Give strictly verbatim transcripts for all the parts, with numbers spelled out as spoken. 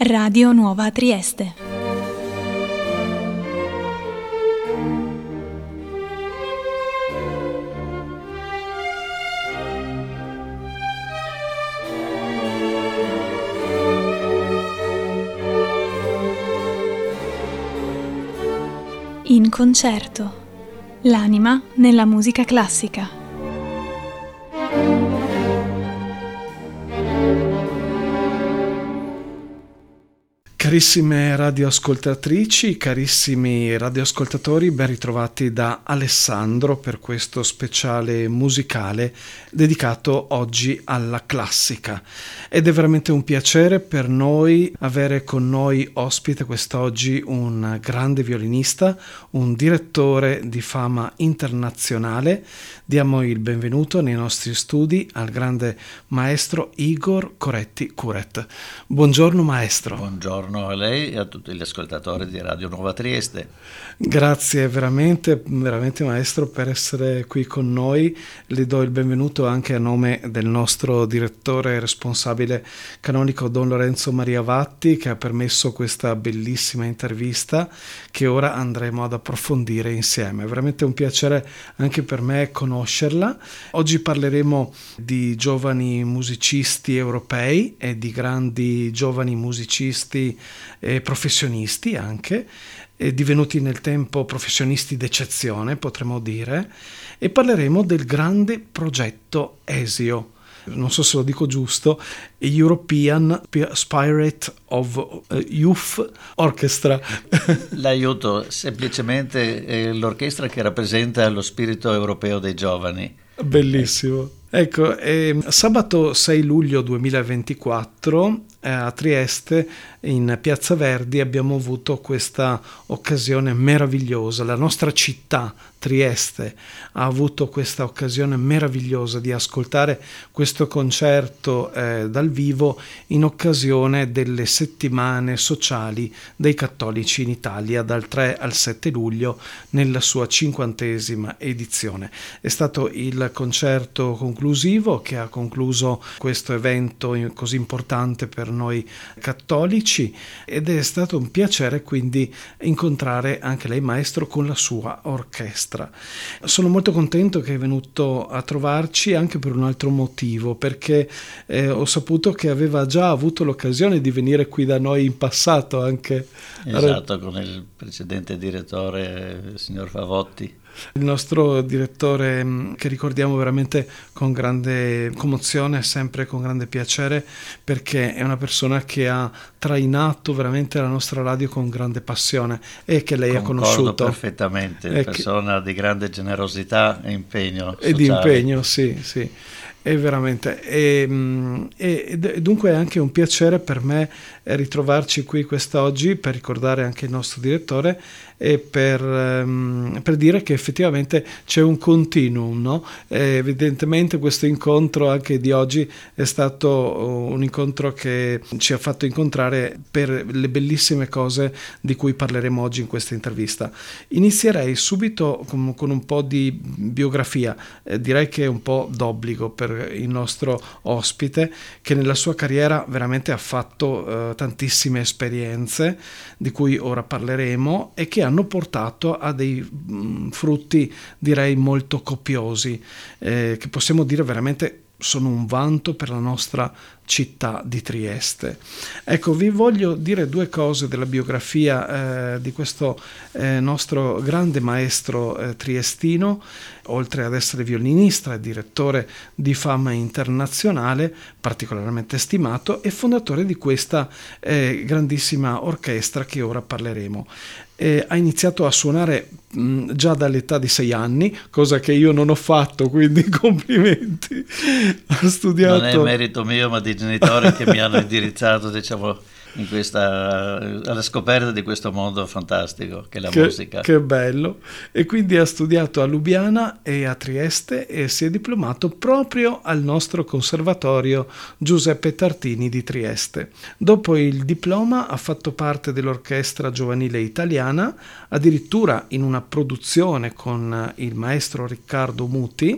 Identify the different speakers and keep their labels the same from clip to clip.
Speaker 1: Radio Nuova Trieste. In concerto. L'anima nella musica classica.
Speaker 2: Carissime radioascoltatrici, carissimi radioascoltatori, ben ritrovati da Alessandro per questo speciale musicale dedicato oggi alla classica. Ed è veramente un piacere per noi avere con noi ospite quest'oggi un grande violinista, un direttore di fama internazionale. Diamo il benvenuto nei nostri studi al grande maestro Igor Coretti Curet. Buongiorno maestro.
Speaker 3: Buongiorno a lei e a tutti gli ascoltatori di Radio Nuova Trieste.
Speaker 2: Grazie veramente, veramente maestro per essere qui con noi. Le do il benvenuto anche a nome del nostro direttore responsabile canonico Don Lorenzo Maria Vatti, che ha permesso questa bellissima intervista che ora andremo ad approfondire insieme. È veramente un piacere anche per me conoscerla. Oggi parleremo di giovani musicisti europei e di grandi giovani musicisti e professionisti anche, e divenuti nel tempo professionisti d'eccezione, potremmo dire, e parleremo del grande progetto ESIO. Non so se lo dico giusto, European Spirit of Youth Orchestra.
Speaker 3: L'aiuto, semplicemente è l'orchestra che rappresenta lo spirito europeo dei giovani.
Speaker 2: Bellissimo. Ecco, eh, sabato sei luglio duemilaventiquattro eh, a Trieste, in Piazza Verdi, abbiamo avuto questa occasione meravigliosa. La nostra città, Trieste, ha avuto questa occasione meravigliosa di ascoltare questo concerto eh, dal vivo in occasione delle settimane sociali dei cattolici in Italia dal tre al sette luglio nella sua cinquantesima edizione. È stato il concerto conclusivo che ha concluso questo evento così importante per noi cattolici, ed è stato un piacere quindi incontrare anche lei maestro con la sua orchestra. Sono molto contento che è venuto a trovarci anche per un altro motivo, perché eh, ho saputo che aveva già avuto l'occasione di venire qui da noi in passato anche.
Speaker 3: Esatto, con il precedente direttore, il signor Favotti.
Speaker 2: Il nostro direttore, che ricordiamo veramente con grande commozione, sempre con grande piacere, perché è una persona che ha trainato veramente la nostra radio con grande passione e che lei
Speaker 3: Concordo
Speaker 2: ha conosciuto
Speaker 3: perfettamente,
Speaker 2: e
Speaker 3: persona che... di grande generosità e impegno
Speaker 2: e
Speaker 3: sociale.
Speaker 2: di impegno, sì, sì. È veramente, e, e, e dunque è anche un piacere per me ritrovarci qui quest'oggi per ricordare anche il nostro direttore e per, um, per dire che effettivamente c'è un continuum, no? E evidentemente questo incontro anche di oggi è stato un incontro che ci ha fatto incontrare per le bellissime cose di cui parleremo oggi in questa intervista. Inizierei subito con, con un po' di biografia, eh, direi che è un po' d'obbligo per il nostro ospite, che nella sua carriera veramente ha fatto eh, tantissime esperienze di cui ora parleremo e che hanno portato a dei mh, frutti direi molto copiosi, eh, che possiamo dire veramente sono un vanto per la nostra città di Trieste. Ecco, vi voglio dire due cose della biografia eh, di questo eh, nostro grande maestro eh, triestino. Oltre ad essere violinista e direttore di fama internazionale, particolarmente stimato, è fondatore di questa eh, grandissima orchestra che ora parleremo. Eh, ha iniziato a suonare mh, già dall'età di sei anni, cosa che io non ho fatto, quindi complimenti. Ha studiato...
Speaker 3: Non è merito mio, ma dei genitori che mi hanno indirizzato, diciamo, in questa, alla scoperta di questo mondo fantastico che è la
Speaker 2: che,
Speaker 3: musica.
Speaker 2: Che bello. E quindi ha studiato a Lubiana e a Trieste e si è diplomato proprio al nostro conservatorio Giuseppe Tartini di Trieste. Dopo il diploma ha fatto parte dell'orchestra giovanile italiana, addirittura in una produzione con il maestro Riccardo Muti,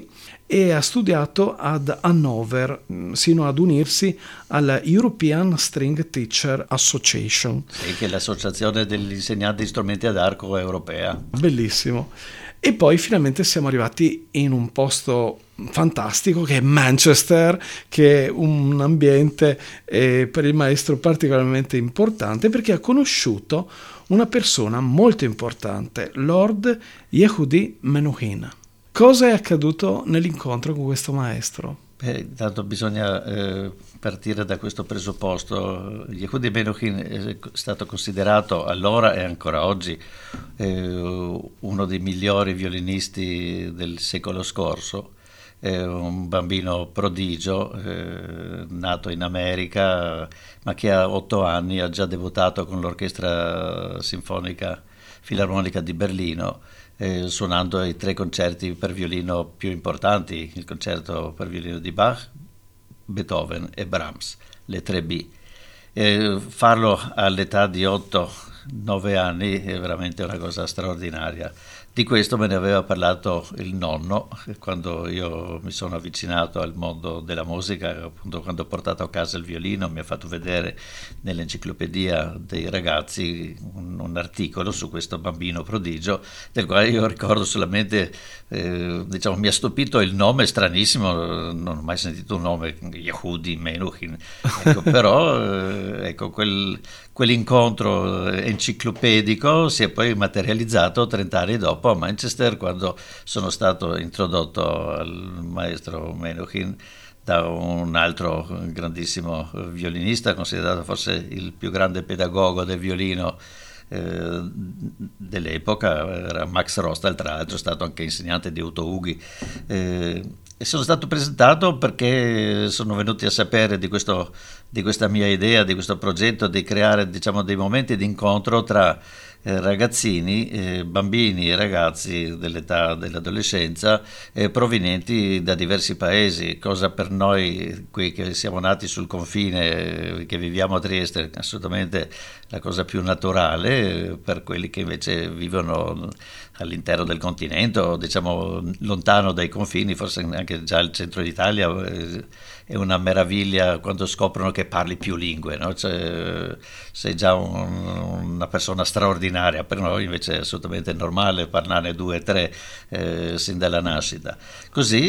Speaker 2: e ha studiato ad Hannover sino ad unirsi alla European String Teacher Association.
Speaker 3: Sì, che è l'associazione degli insegnanti di strumenti ad arco europea.
Speaker 2: Bellissimo. E poi finalmente siamo arrivati in un posto fantastico che è Manchester, che è un ambiente eh, per il maestro particolarmente importante, perché ha conosciuto una persona molto importante, Lord Yehudi Menuhin. Cosa è accaduto nell'incontro con questo maestro?
Speaker 3: Beh, intanto bisogna eh, partire da questo presupposto. Yehudi Menuhin è stato considerato allora e ancora oggi eh, uno dei migliori violinisti del secolo scorso. È un bambino prodigio, eh, nato in America, ma che a otto anni ha già debuttato con l'Orchestra Sinfonica Filarmonica di Berlino, eh, suonando i tre concerti per violino più importanti, il concerto per violino di Bach, Beethoven e Brahms, le tre B. Eh, farlo all'età di otto nove anni è veramente una cosa straordinaria. Di questo me ne aveva parlato il nonno quando io mi sono avvicinato al mondo della musica, appunto quando ho portato a casa il violino. Mi ha fatto vedere nell'enciclopedia dei ragazzi un, un articolo su questo bambino prodigio, del quale io ricordo solamente, eh, diciamo, mi ha stupito il nome stranissimo, non ho mai sentito un nome, Yehudi Menuhin, ecco, però eh, ecco, quel, quell'incontro enciclopedico si è poi materializzato trent'anni dopo a Manchester, quando sono stato introdotto al maestro Menuhin da un altro grandissimo violinista, considerato forse il più grande pedagogo del violino eh, dell'epoca, era Max Rostal, tra l'altro è stato anche insegnante di Otto Ughi. Eh, e sono stato presentato perché sono venuti a sapere di, questo, di questa mia idea, di questo progetto di creare, diciamo, dei momenti di incontro tra eh, ragazzini, eh, bambini e ragazzi dell'età dell'adolescenza eh, provenienti da diversi paesi, cosa per noi qui che siamo nati sul confine, eh, che viviamo a Trieste, assolutamente la cosa più naturale, eh, per quelli che invece vivono all'interno del continente, o diciamo lontano dai confini, forse anche già il centro d'Italia eh, è una meraviglia quando scoprono che parli più lingue, no? Cioè, sei già un, una persona straordinaria. Per noi invece è assolutamente normale parlarne due o tre eh, sin dalla nascita. Così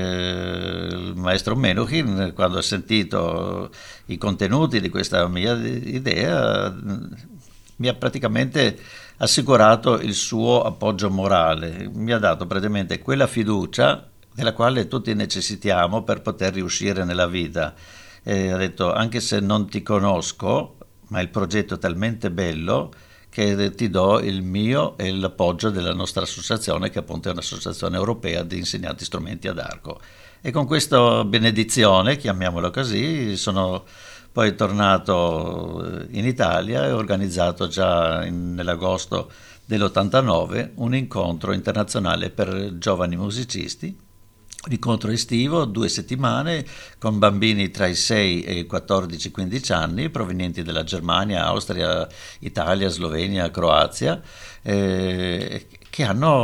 Speaker 3: eh, il maestro Menuhin, quando ha sentito i contenuti di questa mia idea, mi ha praticamente assicurato il suo appoggio morale, mi ha dato praticamente quella fiducia della quale tutti necessitiamo per poter riuscire nella vita. E ha detto: anche se non ti conosco, ma il progetto è talmente bello che ti do il mio e l'appoggio della nostra associazione, che appunto è un'associazione europea di insegnanti strumenti ad arco. E con questa benedizione, chiamiamola così, sono poi tornato in Italia e ho organizzato già in, nell'agosto dell'ottantanove un incontro internazionale per giovani musicisti, un incontro estivo, due settimane, con bambini tra i sei e i quattordici quindici anni, provenienti dalla Germania, Austria, Italia, Slovenia, Croazia, eh, che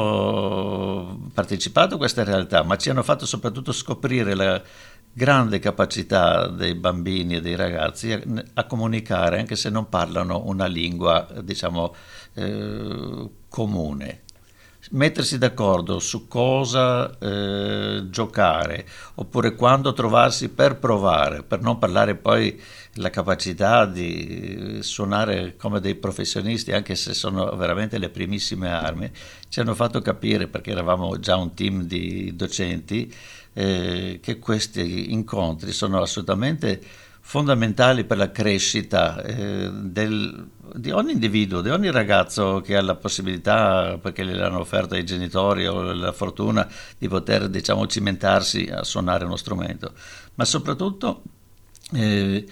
Speaker 3: hanno partecipato a questa realtà, ma ci hanno fatto soprattutto scoprire la grande capacità dei bambini e dei ragazzi a, a comunicare, anche se non parlano una lingua, diciamo, eh, comune. Mettersi d'accordo su cosa eh, giocare, oppure quando trovarsi per provare, per non parlare poi la capacità di suonare come dei professionisti, anche se sono veramente le primissime armi, ci hanno fatto capire, perché eravamo già un team di docenti, eh, che questi incontri sono assolutamente fondamentali per la crescita eh, del, di ogni individuo, di ogni ragazzo che ha la possibilità, perché gliel'hanno offerto i genitori o la fortuna di poter, diciamo, cimentarsi a suonare uno strumento, ma soprattutto eh,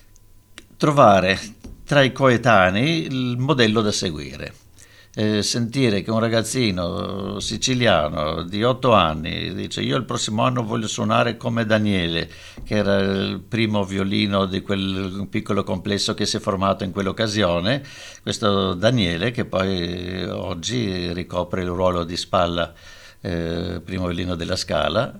Speaker 3: trovare tra i coetanei il modello da seguire. Eh, sentire che un ragazzino siciliano di otto anni dice: io il prossimo anno voglio suonare come Daniele, che era il primo violino di quel piccolo complesso che si è formato in quell'occasione, questo Daniele che poi oggi ricopre il ruolo di spalla eh, primo violino della Scala,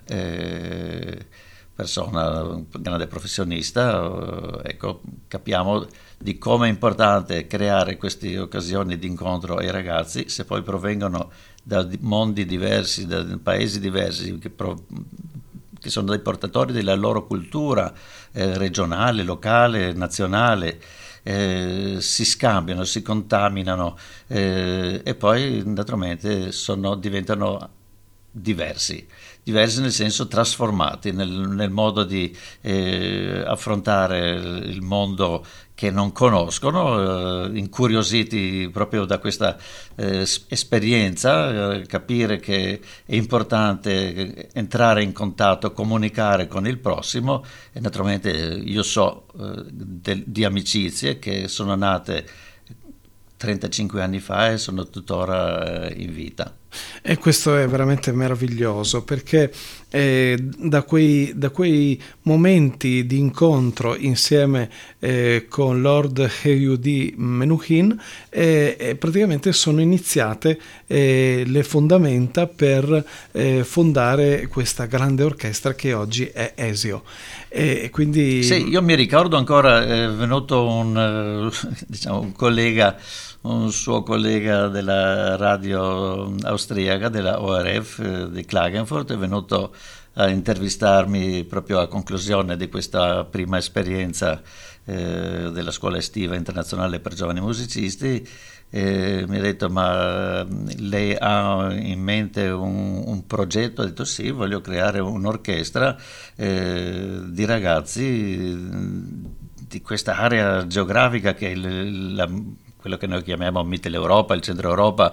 Speaker 3: eh, persona grande professionista, eh, ecco, capiamo di come è importante creare queste occasioni di incontro ai ragazzi, se poi provengono da mondi diversi, da paesi diversi, che, pro, che sono dei portatori della loro cultura eh, regionale, locale, nazionale. Eh, si scambiano, si contaminano eh, e poi naturalmente sono, diventano diversi, diversi nel senso trasformati nel, nel modo di eh, affrontare il mondo che non conoscono, eh, incuriositi proprio da questa eh, esperienza, eh, capire che è importante entrare in contatto, comunicare con il prossimo e naturalmente io so eh, de, di amicizie che sono nate trentacinque anni fa e sono tuttora eh, in vita.
Speaker 2: E questo è veramente meraviglioso perché eh, da, quei, da quei momenti di incontro insieme eh, con Lord Yehudi Menuhin eh, eh, praticamente sono iniziate eh, le fondamenta per eh, fondare questa grande orchestra che oggi è Esio. E quindi...
Speaker 3: Sì, io mi ricordo ancora, è venuto un, diciamo, un collega, un suo collega della radio austriaca, della O R F di Klagenfurt, è venuto a intervistarmi proprio a conclusione di questa prima esperienza eh, della scuola estiva internazionale per giovani musicisti. E mi ha detto: ma lei ha in mente un, un progetto? Ho detto sì, voglio creare un'orchestra eh, di ragazzi di questa area geografica che è il, la, quello che noi chiamiamo Mitteleuropa, il centro Europa.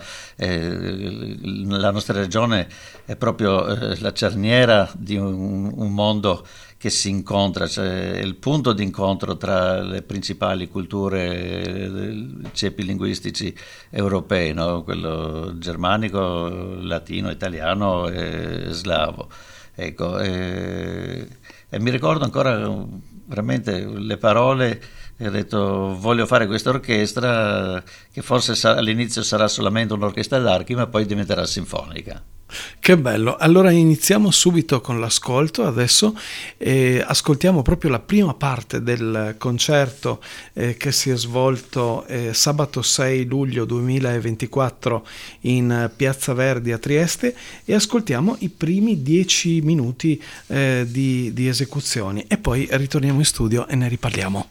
Speaker 3: Eh, la nostra regione è proprio eh, la cerniera di un, un mondo che si incontra, cioè il punto di incontro tra le principali culture, ceppi linguistici europei, no? Quello germanico, latino, italiano e slavo. Ecco, e, e mi ricordo ancora veramente le parole. E ho detto: voglio fare questa orchestra che forse sa- all'inizio sarà solamente un'orchestra d'archi, ma poi diventerà sinfonica.
Speaker 2: Che bello, allora iniziamo subito con l'ascolto adesso, eh, ascoltiamo proprio la prima parte del concerto eh, che si è svolto eh, sabato sei luglio duemilaventiquattro in Piazza Verdi a Trieste e ascoltiamo i primi dieci minuti eh, di, di esecuzioni e poi ritorniamo in studio e ne riparliamo.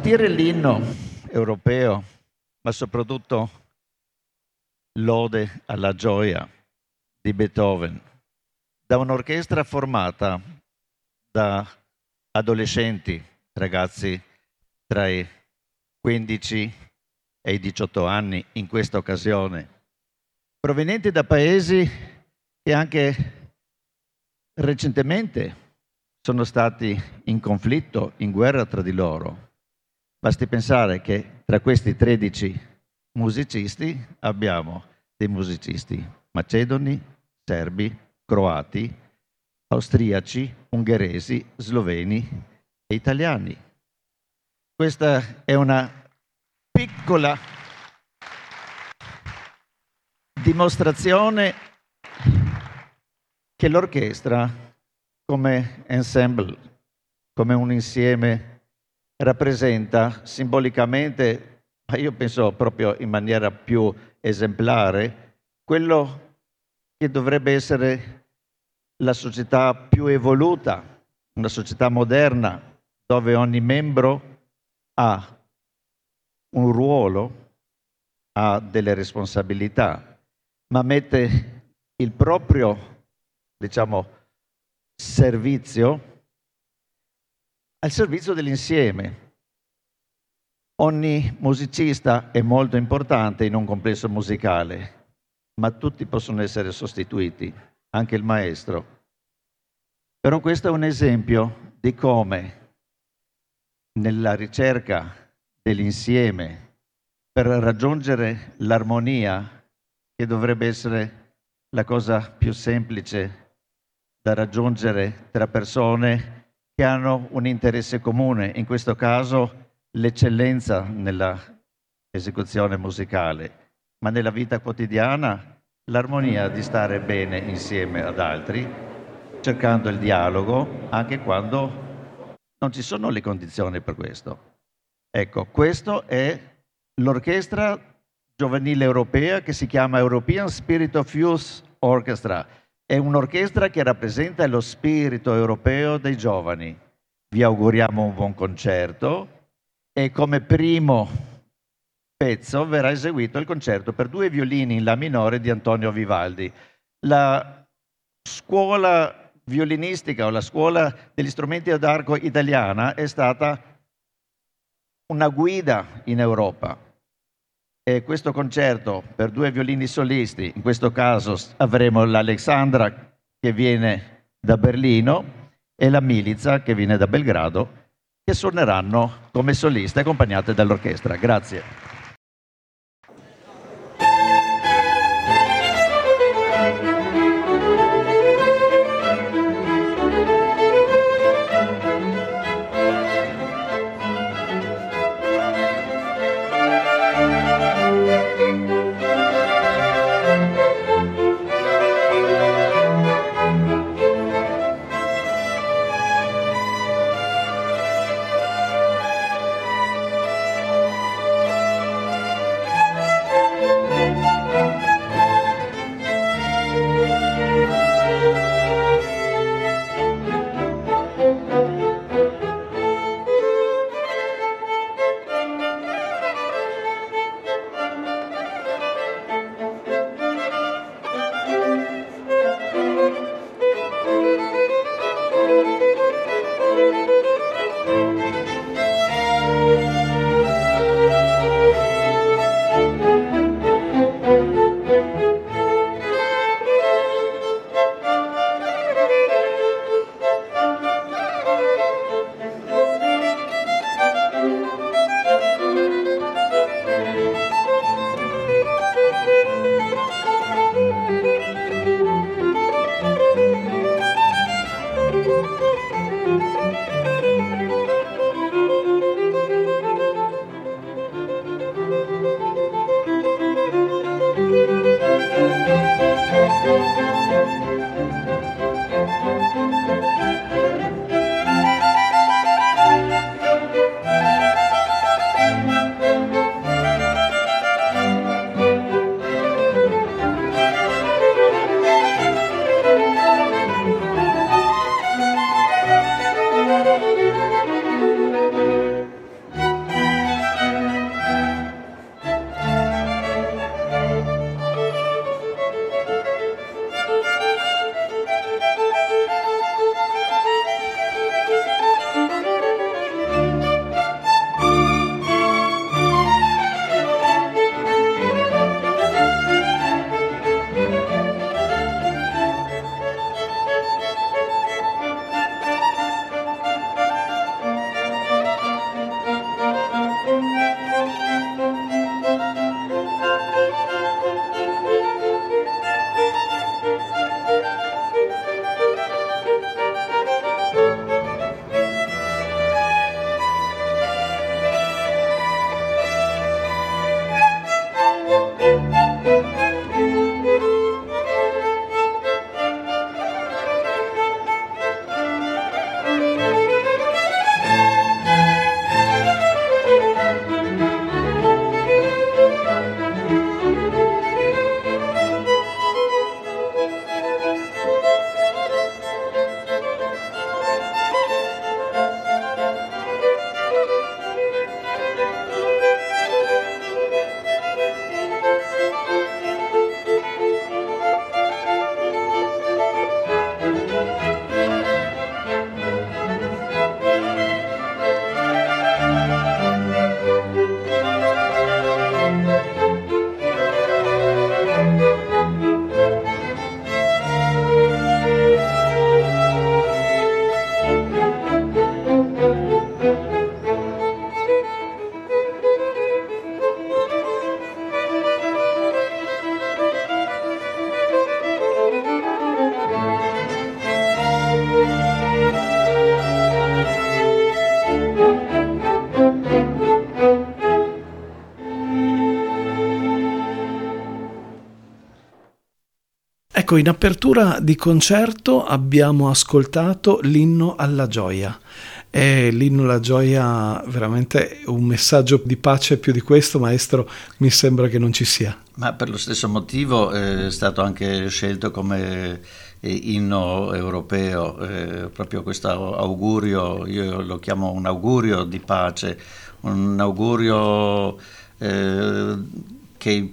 Speaker 3: sentire l'inno europeo, ma soprattutto l'Ode alla gioia di Beethoven, da un'orchestra formata da adolescenti, ragazzi tra i quindici e i diciotto anni in questa occasione, provenienti da paesi che anche recentemente sono stati in conflitto, in guerra tra di loro. Basti pensare che tra questi tredici musicisti abbiamo dei musicisti macedoni, serbi, croati, austriaci, ungheresi, sloveni e italiani. Questa è una piccola dimostrazione che l'orchestra, come ensemble, come un insieme, rappresenta simbolicamente, ma io penso proprio in maniera più esemplare, quello che dovrebbe essere la società più evoluta, una società moderna, dove ogni membro ha un ruolo, ha delle responsabilità, ma mette il proprio, diciamo, servizio al servizio dell'insieme. Ogni musicista è molto importante in un complesso musicale, ma tutti possono essere sostituiti, anche il maestro. Però questo è un esempio di come nella ricerca dell'insieme per raggiungere l'armonia, che dovrebbe essere la cosa più semplice da raggiungere tra persone che hanno un interesse comune, in questo caso l'eccellenza nella esecuzione musicale, ma nella vita quotidiana l'armonia di stare bene insieme ad altri, cercando il dialogo anche quando non ci sono le condizioni per questo. Ecco, questo è l'orchestra giovanile europea che si chiama European Spirit of Youth Orchestra. È un'orchestra che rappresenta lo spirito europeo dei giovani. Vi auguriamo un buon concerto e come primo pezzo verrà eseguito il concerto per due violini in La minore di Antonio Vivaldi. La scuola violinistica o la scuola degli strumenti ad arco italiana è stata una guida in Europa. E questo concerto per due violini solisti, in questo caso avremo l'Alexandra che viene da Berlino e la Milica che viene da Belgrado, che suoneranno come soliste accompagnate dall'orchestra. Grazie.
Speaker 2: Ecco, in apertura di concerto abbiamo ascoltato l'inno alla gioia. E l'inno alla gioia, veramente un messaggio di pace più di questo, maestro, mi sembra che non ci sia.
Speaker 3: Ma per lo stesso motivo è stato anche scelto come inno europeo, eh, proprio questo augurio, io lo chiamo un augurio di pace, un augurio eh, che i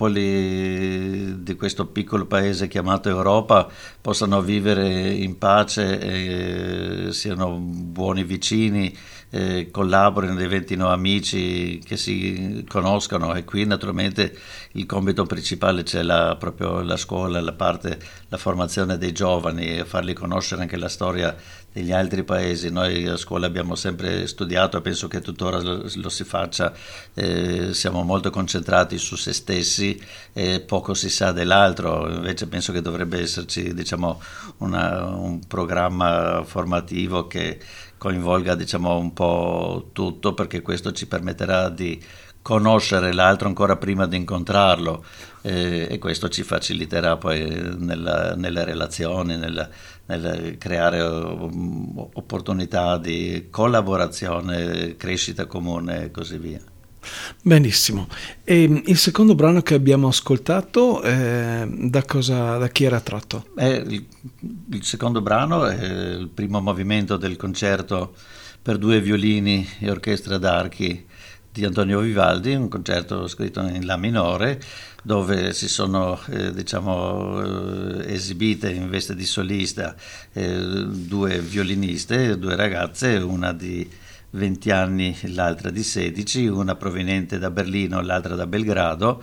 Speaker 3: popoli di questo piccolo paese chiamato Europa possano vivere in pace, e siano buoni vicini, eh, collaborino, diventino amici, che si conoscano. E qui naturalmente il compito principale c'è la, proprio la scuola, la parte, la formazione dei giovani, e farli conoscere anche la storia degli altri paesi. Noi a scuola abbiamo sempre studiato, e penso che tuttora lo, lo si faccia, eh, siamo molto concentrati su se stessi e poco si sa dell'altro. Invece penso che dovrebbe esserci, diciamo, una, un programma formativo che coinvolga, diciamo, un po' tutto, perché questo ci permetterà di conoscere l'altro ancora prima di incontrarlo, eh, e questo ci faciliterà poi nella, nelle relazioni, nella, nel creare um, opportunità di collaborazione, crescita comune e così via.
Speaker 2: Benissimo. E il secondo brano che abbiamo ascoltato, eh, da cosa, da chi era tratto?
Speaker 3: Eh, il, il secondo brano è il primo movimento del concerto per due violini e orchestra d'archi di Antonio Vivaldi, un concerto scritto in La minore, dove si sono eh, diciamo eh, esibite in veste di solista eh, due violiniste, due ragazze, una di venti anni, l'altra di sedici, una proveniente da Berlino, l'altra da Belgrado,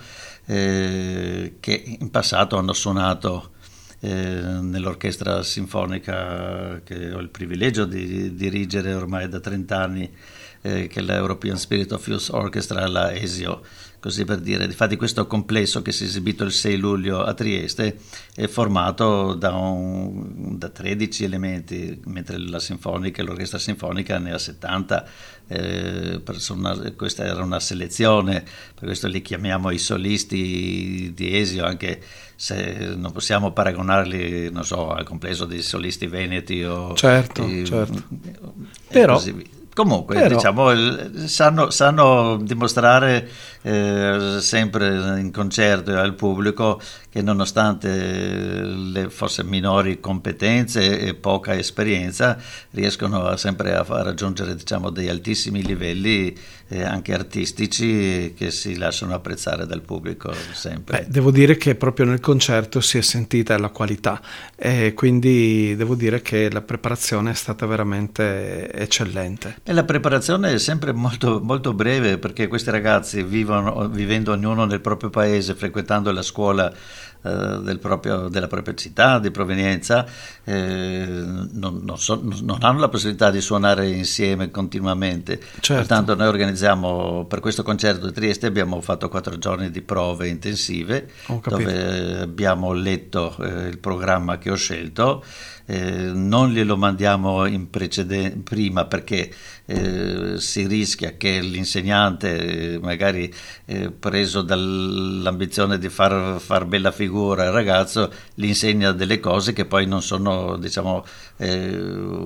Speaker 3: eh, che in passato hanno suonato eh, nell'orchestra sinfonica che ho il privilegio di dirigere ormai da trenta anni, eh, che è la European Spirit of Youth Orchestra, la E S I O, così per dire. Difatti questo complesso che si è esibito il sei luglio a Trieste è formato da, un, da tredici elementi, mentre la sinfonica e l'orchestra sinfonica ne ha settanta. Eh, una, questa era una selezione, per questo li chiamiamo i solisti di E S I O, anche se non possiamo paragonarli, non so, al complesso dei solisti veneti o
Speaker 2: certo,
Speaker 3: e,
Speaker 2: certo.
Speaker 3: E
Speaker 2: Però
Speaker 3: così via. Comunque,
Speaker 2: Però,
Speaker 3: diciamo, sanno, sanno dimostrare eh, sempre in concerto al pubblico che, nonostante le forse minori competenze e poca esperienza, riescono a sempre a, a raggiungere, diciamo, dei altissimi livelli eh, anche artistici, che si lasciano apprezzare dal pubblico sempre.
Speaker 2: Beh, devo dire che proprio nel concerto si è sentita la qualità, e quindi devo dire che la preparazione è stata veramente eccellente.
Speaker 3: E la preparazione è sempre molto, molto breve, perché questi ragazzi vivono, vivendo ognuno nel proprio paese, frequentando la scuola eh, del proprio, della propria città di provenienza, eh, non, non, so, non hanno la possibilità di suonare insieme continuamente.
Speaker 2: Certo.
Speaker 3: Pertanto noi organizziamo, per questo concerto di Trieste abbiamo fatto quattro giorni di prove intensive, dove abbiamo letto eh, il programma che ho scelto. Eh, non glielo mandiamo in preceden- prima, perché eh, si rischia che l'insegnante, eh, magari eh, preso dall'ambizione di far, far bella figura al ragazzo, gli insegna delle cose che poi non sono, diciamo, eh,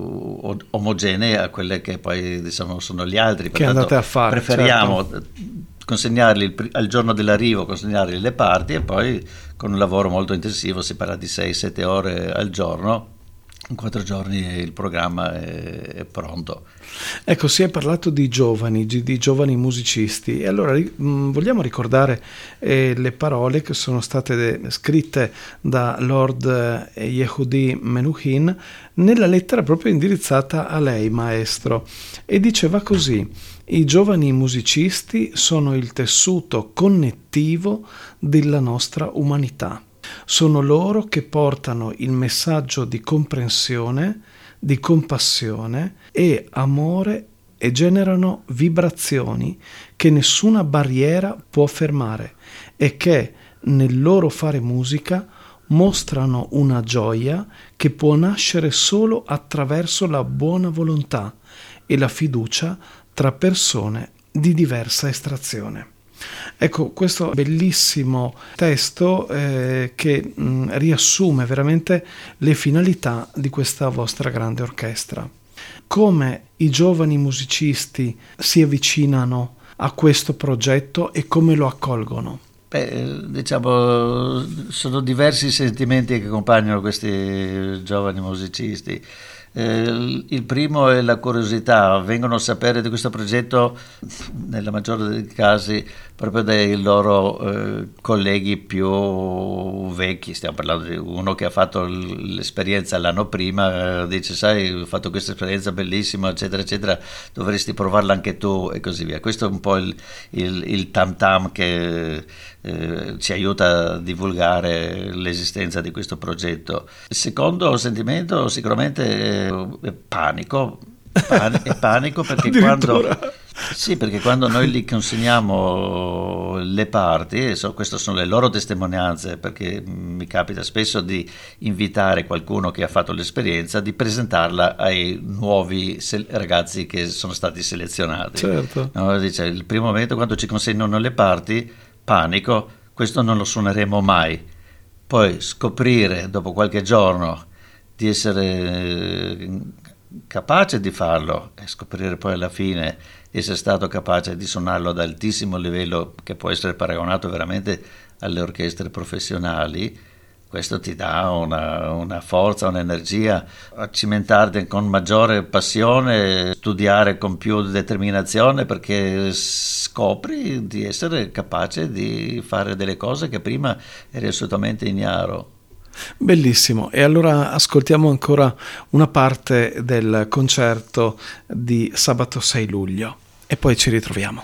Speaker 3: omogenee a quelle che poi, diciamo, sono gli altri.
Speaker 2: Che andate a fare.
Speaker 3: Preferiamo
Speaker 2: certo.
Speaker 3: consegnarli al giorno dell'arrivo, consegnargli le parti, e poi con un lavoro molto intensivo, si parla di sei sette ore al giorno. In quattro giorni il programma è, è pronto.
Speaker 2: Ecco, si è parlato di giovani, di giovani musicisti, e allora mh, vogliamo ricordare eh, le parole che sono state scritte da Lord Yehudi Menuhin nella lettera proprio indirizzata a lei, maestro, e diceva così: i giovani musicisti sono il tessuto connettivo della nostra umanità. Sono loro che portano il messaggio di comprensione, di compassione e amore, e generano vibrazioni che nessuna barriera può fermare, e che nel loro fare musica mostrano una gioia che può nascere solo attraverso la buona volontà e la fiducia tra persone di diversa estrazione. Ecco, questo bellissimo testo eh, che mh, riassume veramente le finalità di questa vostra grande orchestra. Come i giovani musicisti si avvicinano a questo progetto e come lo accolgono?
Speaker 3: Beh, diciamo, sono diversi i sentimenti che accompagnano questi giovani musicisti. Eh, il primo è la curiosità, vengono a sapere di questo progetto nella maggiore dei casi proprio dai loro eh, colleghi più vecchi. Stiamo parlando di uno che ha fatto l'esperienza l'anno prima, eh, dice sai ho fatto questa esperienza bellissima eccetera eccetera, dovresti provarla anche tu e così via. Questo è un po' il, il, il tam tam che eh, ci aiuta a divulgare l'esistenza di questo progetto. Il secondo sentimento sicuramente è panico, Pan- è panico perché quando sì, perché quando noi gli consegniamo le parti, so, queste sono le loro testimonianze, perché mi capita spesso di invitare qualcuno che ha fatto l'esperienza, di presentarla ai nuovi se- ragazzi che sono stati selezionati.
Speaker 2: Certo.
Speaker 3: No, dice, il primo momento quando ci consegnano le parti, panico, questo non lo suoneremo mai. Poi scoprire dopo qualche giorno di essere capace di farlo e scoprire poi alla fine di essere stato capace di suonarlo ad altissimo livello che può essere paragonato veramente alle orchestre professionali, questo ti dà una, una forza, un'energia a cimentarti con maggiore passione, studiare con più determinazione perché scopri di essere capace di fare delle cose che prima eri assolutamente ignaro.
Speaker 2: Bellissimo, e allora ascoltiamo ancora una parte del concerto di sabato sei luglio e poi ci ritroviamo.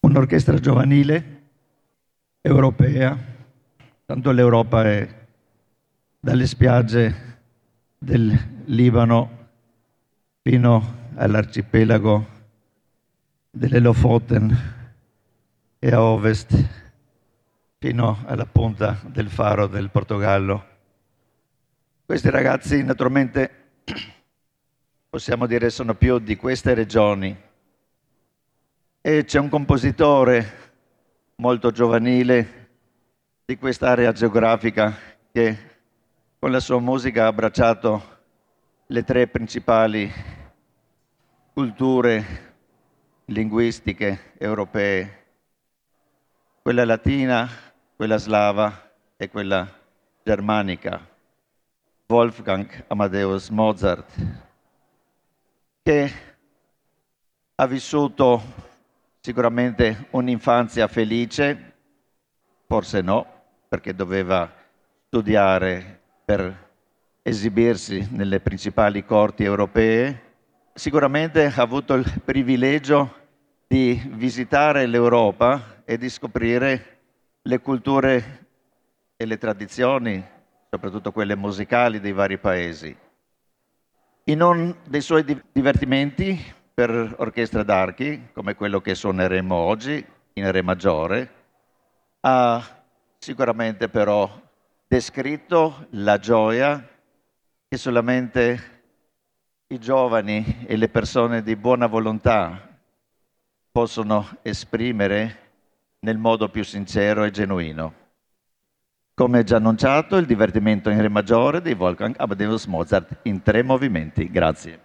Speaker 4: un'orchestra giovanile europea, tanto l'Europa è dalle spiagge del Libano fino all'arcipelago delle Lofoten e a ovest fino alla punta del Faro del Portogallo. Questi ragazzi naturalmente possiamo dire sono più di queste regioni e c'è un compositore molto giovanile di quest'area geografica che con la sua musica ha abbracciato le tre principali culture linguistiche europee, quella latina, quella slava e quella germanica, Wolfgang Amadeus Mozart, che ha vissuto sicuramente un'infanzia felice, forse no, perché doveva studiare per esibirsi nelle principali corti europee. Sicuramente ha avuto il privilegio di visitare l'Europa e di scoprire le culture e le tradizioni, soprattutto quelle musicali dei vari paesi. In uno dei suoi divertimenti per orchestra d'archi, come quello che suoneremo oggi in Re maggiore, ha sicuramente però descritto la gioia che solamente i giovani e le persone di buona volontà possono esprimere nel modo più sincero e genuino. Come già annunciato, il divertimento in Re maggiore di Wolfgang Amadeus Mozart in tre movimenti. Grazie.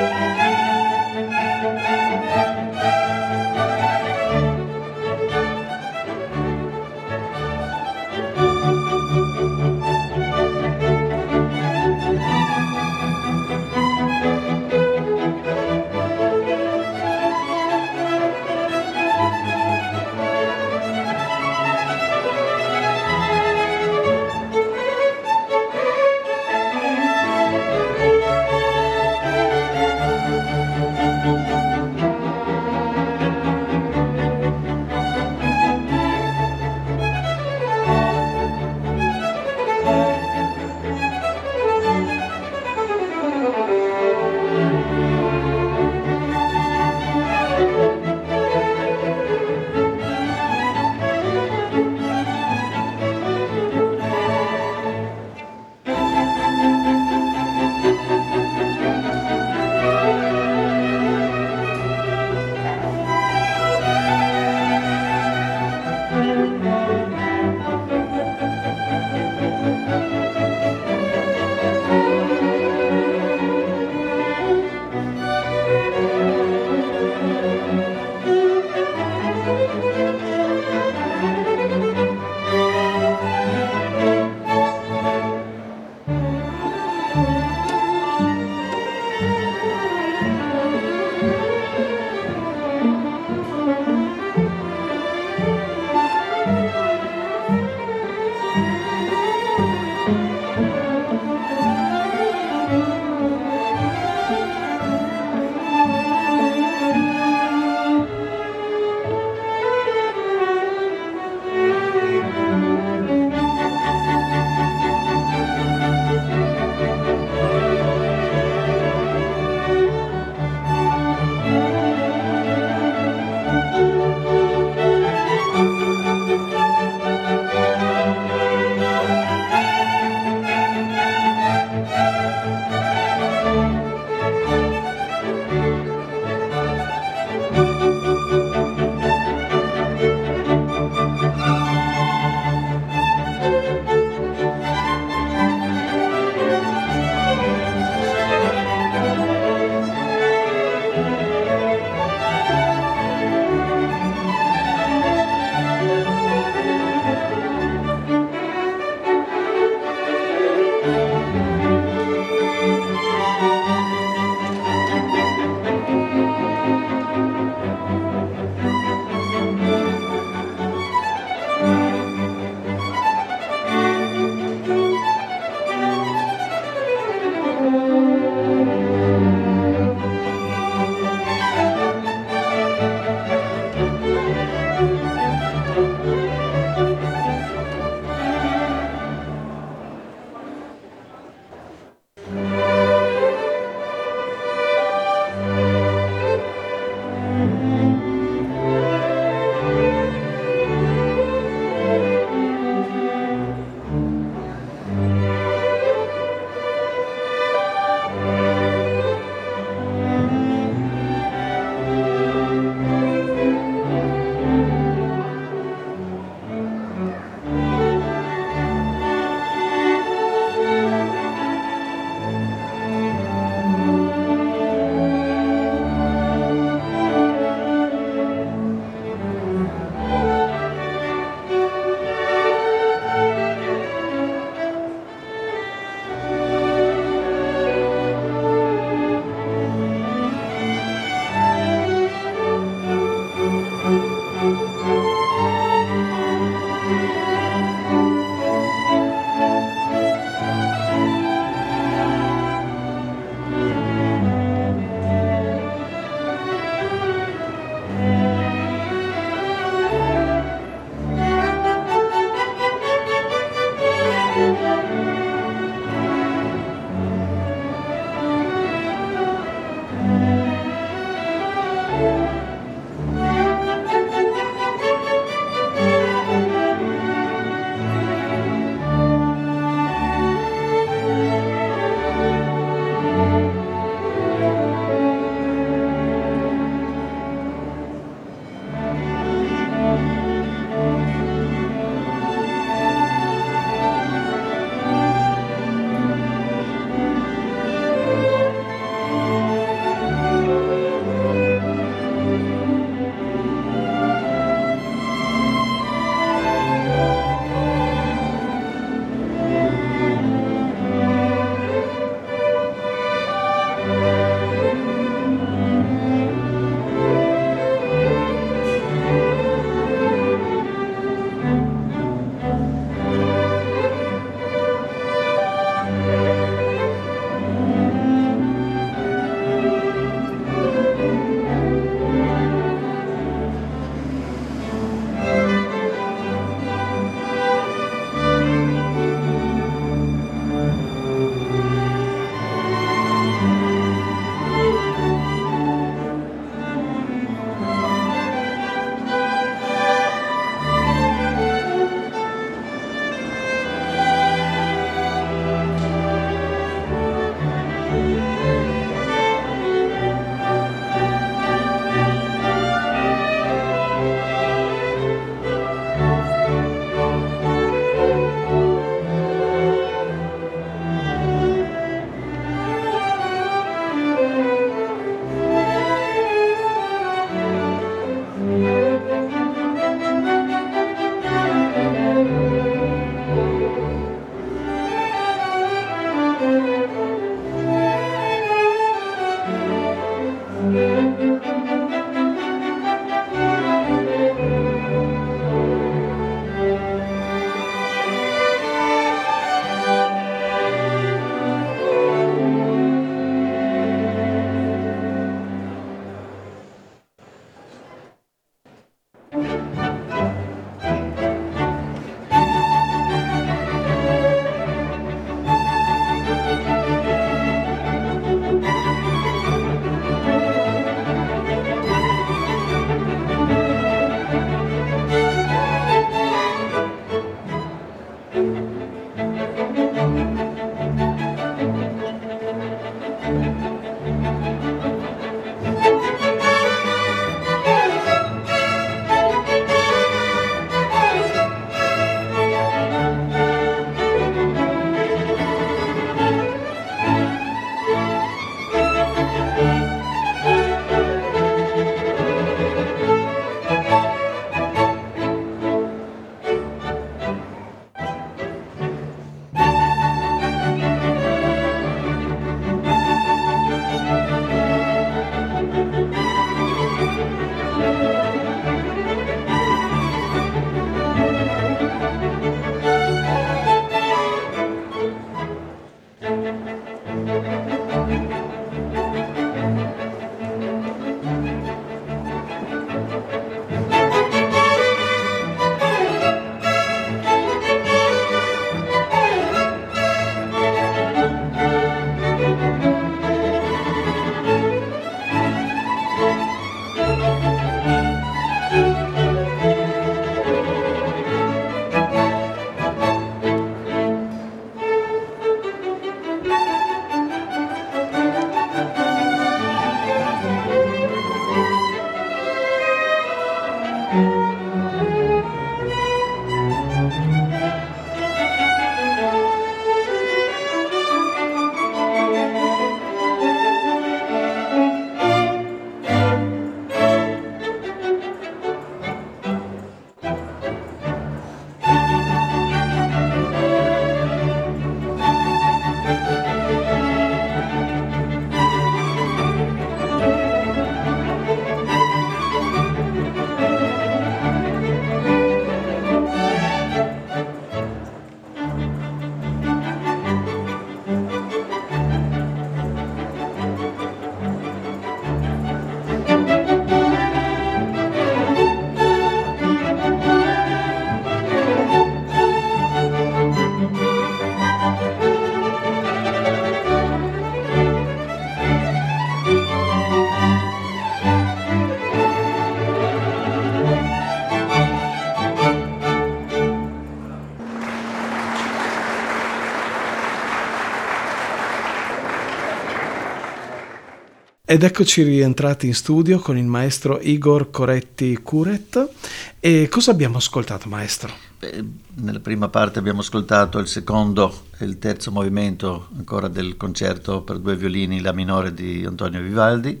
Speaker 2: Ed eccoci rientrati in studio con il maestro Igor Coretti-Curet. E cosa abbiamo ascoltato, maestro?
Speaker 3: Beh, nella prima parte abbiamo ascoltato il secondo e il terzo movimento ancora del concerto per due violini La minore di Antonio Vivaldi,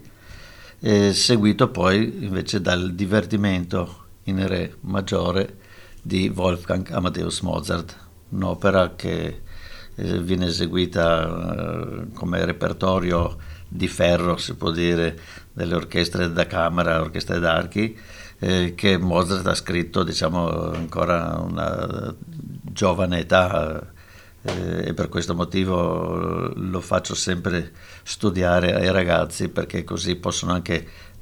Speaker 3: e seguito poi invece dal divertimento in re maggiore di Wolfgang Amadeus Mozart, un'opera che eh, viene eseguita eh, come repertorio di ferro, si può dire, delle orchestre da camera, orchestre d'archi, eh, che Mozart ha scritto, diciamo, ancora a una giovane età, eh, e per questo motivo lo faccio sempre studiare ai ragazzi, perché così possono anche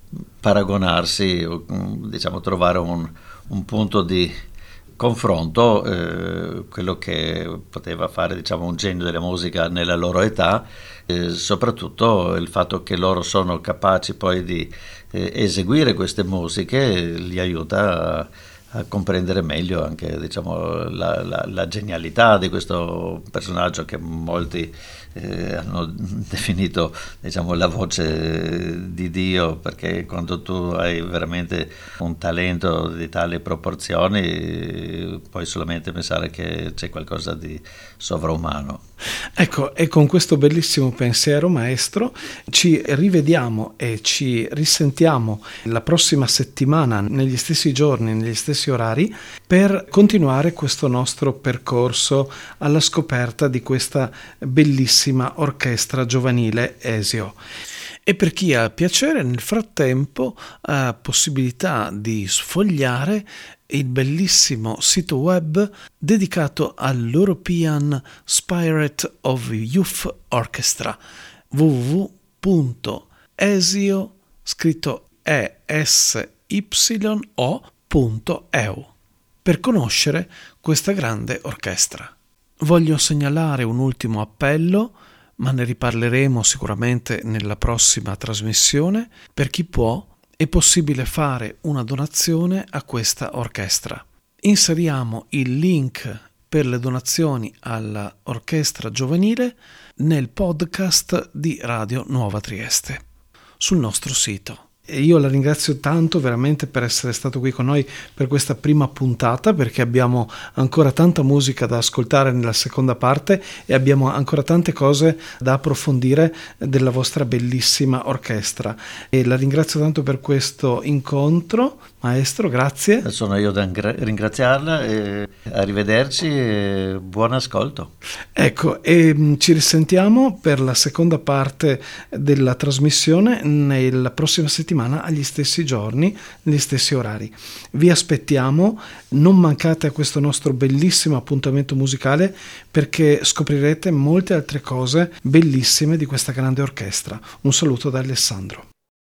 Speaker 3: paragonarsi, diciamo, trovare un, un punto di confronto, eh, quello che poteva fare, diciamo, un genio della musica nella loro età, eh, soprattutto il fatto che loro sono capaci poi di eh, eseguire queste musiche li aiuta a, a comprendere meglio anche, diciamo, la, la, la genialità di questo personaggio che molti eh, hanno definito, diciamo, la voce di Dio, perché quando tu hai veramente un talento di tali proporzioni puoi solamente pensare che c'è qualcosa di sovraumano.
Speaker 2: Ecco, e con questo bellissimo pensiero, maestro, ci rivediamo e ci risentiamo la prossima settimana, negli stessi giorni, negli stessi orari, per continuare questo nostro percorso alla scoperta di questa bellissima orchestra giovanile Esio. E per chi ha piacere, nel frattempo ha possibilità di sfogliare il bellissimo sito web dedicato all'European Spirit of Youth Orchestra, w w w punto esio scritto e s y o punto e u per conoscere questa grande orchestra. Voglio segnalare un ultimo appello, ma ne riparleremo sicuramente nella prossima trasmissione. Per chi può, è possibile fare una donazione a questa orchestra. Inseriamo il link per le donazioni alla orchestra giovanile nel podcast di Radio Nuova Trieste sul nostro sito. E io la ringrazio tanto veramente per essere stato qui con noi per questa prima puntata, perché abbiamo ancora tanta musica da ascoltare nella seconda parte e abbiamo ancora tante cose da approfondire della vostra bellissima orchestra. E la ringrazio tanto per questo incontro, maestro, grazie.
Speaker 3: Sono io da ringraziarla, e arrivederci e buon ascolto.
Speaker 2: Ecco, e ci risentiamo per la seconda parte della trasmissione nella prossima settimana. settimana agli stessi giorni, negli stessi orari. Vi aspettiamo, non mancate a questo nostro bellissimo appuntamento musicale, perché scoprirete molte altre cose bellissime di questa grande orchestra. Un saluto da Alessandro.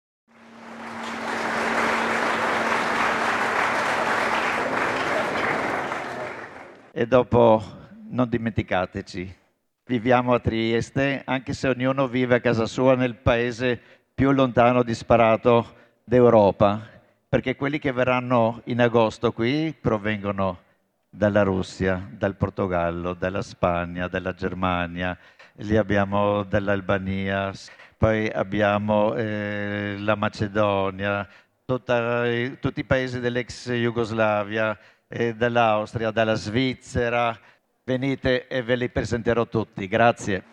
Speaker 4: E dopo, non dimenticateci, viviamo a Trieste, anche se ognuno vive a casa sua nel paese più lontano disparato d'Europa, perché quelli che verranno in agosto qui provengono dalla Russia, dal Portogallo, dalla Spagna, dalla Germania, lì abbiamo dall'Albania, poi abbiamo eh, la Macedonia, tutta, tutti i paesi dell'ex Jugoslavia, eh, dall'Austria, dalla Svizzera. Venite e ve li presenterò tutti. Grazie.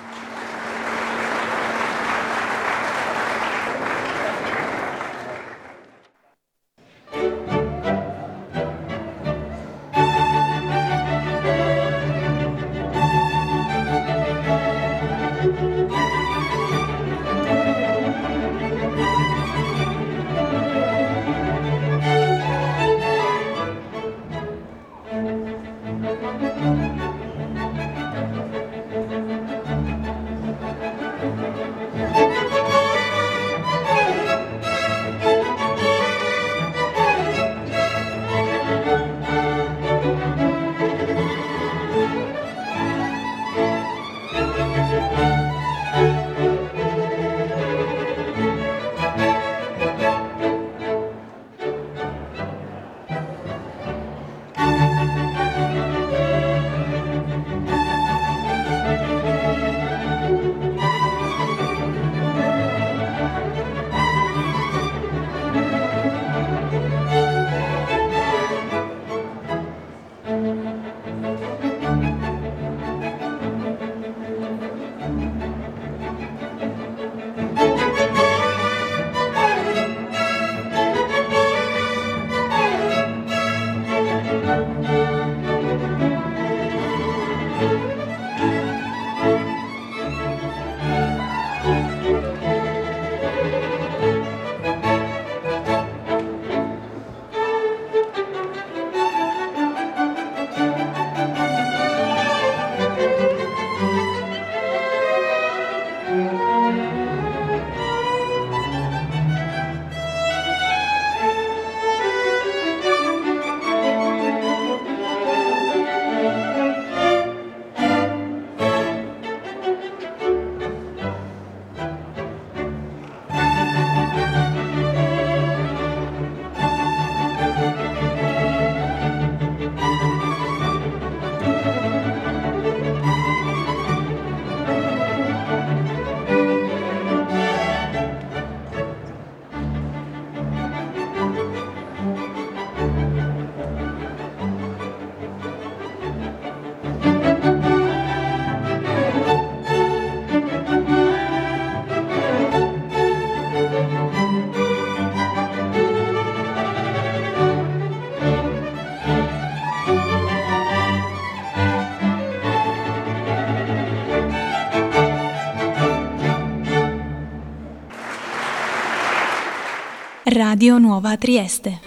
Speaker 1: Radio Nuova Trieste.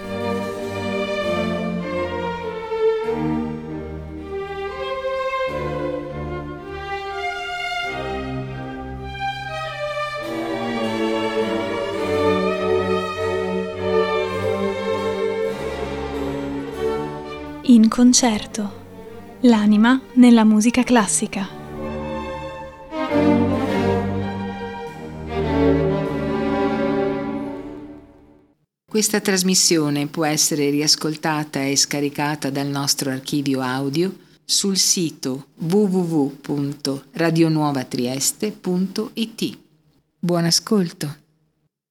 Speaker 1: In concerto. L'anima nella musica classica.
Speaker 5: Questa trasmissione può essere riascoltata e scaricata dal nostro archivio audio sul sito w w w punto radionuovatrieste punto i t. Buon ascolto!